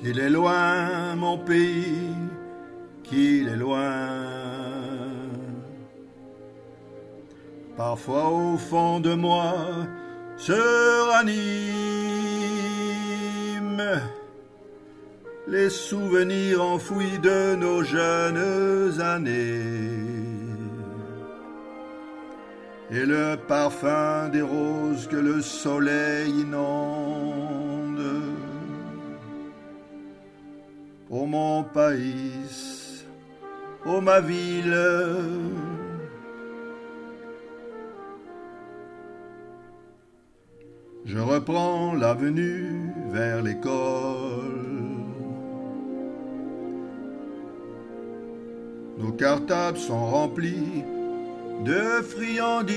Qu'il est loin mon pays, qu'il est loin. Parfois au fond de moi se raniment les souvenirs enfouis de nos jeunes années et le parfum des roses que le soleil inonde. Ô mon pays, ô ma ville, je reprends l'avenue vers l'école. Nos cartables sont remplis de friandises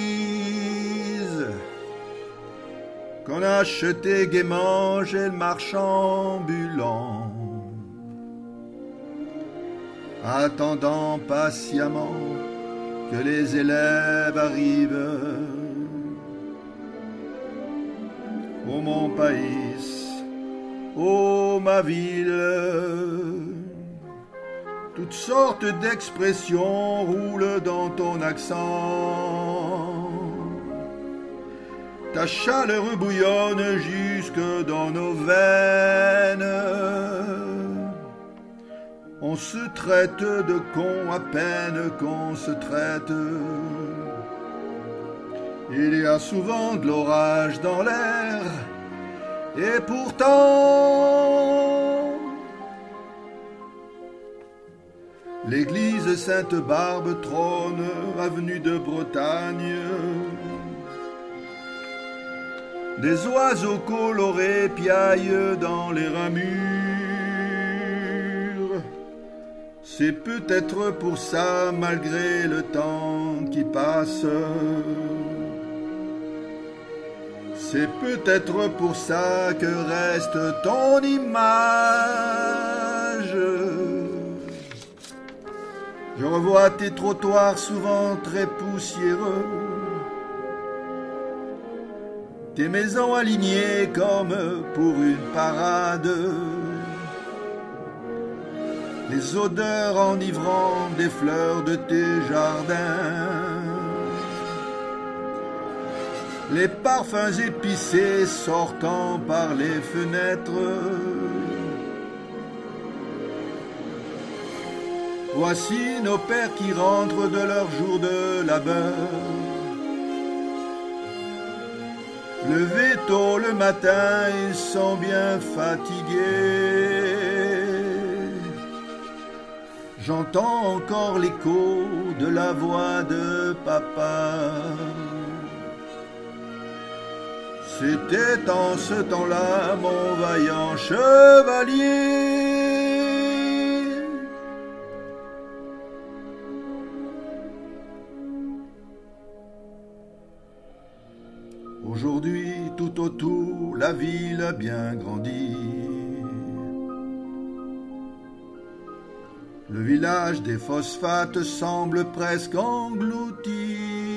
qu'on a achetées gaiement chez le marchand ambulant, attendant patiemment que les élèves arrivent. Ô mon pays, ô ma ville, toutes sortes d'expressions roulent dans ton accent. Ta chaleur bouillonne jusque dans nos veines. On se traite de cons à peine qu'on se traite. Il y a souvent de l'orage dans l'air, et pourtant l'église Sainte-Barbe trône avenue de Bretagne. Des oiseaux colorés piaillent dans les ramures. C'est peut-être pour ça, malgré le temps qui passe, c'est peut-être pour ça que reste ton image. Je revois tes trottoirs souvent très poussiéreux, tes maisons alignées comme pour une parade, les odeurs enivrantes des fleurs de tes jardins, les parfums épicés sortant par les fenêtres. Voici nos pères qui rentrent de leur jour de labeur, levés tôt le matin, ils sont bien fatigués. J'entends encore l'écho de la voix de papa. C'était en ce temps-là, mon vaillant chevalier. Aujourd'hui, tout autour, la ville a bien grandi. Le village des phosphates semble presque englouti.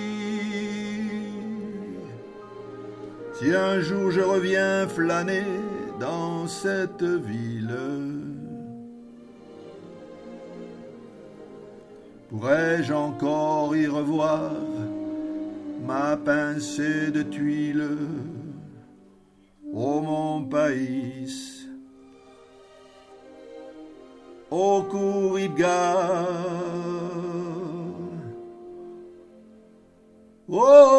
Si un jour je reviens flâner dans cette ville, pourrais-je encore y revoir ma pincée de tuiles? Ô mon pays, ô Kouribga, ô